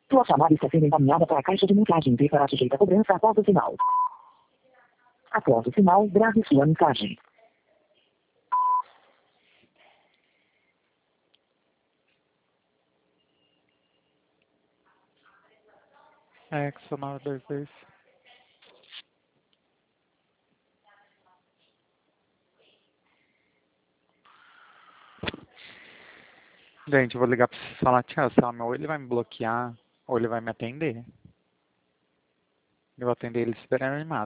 Sua chamada está sendo encaminhada para a caixa de mensagem e será sujeita a cobrança após o sinal. Após o sinal, grave sua mensagem. É, que somaram 2 vezes. Gente, eu vou ligar pra você e falar, tchau, Sam, ou ele vai me bloquear, ou ele vai me atender. Eu vou atender ele super animado.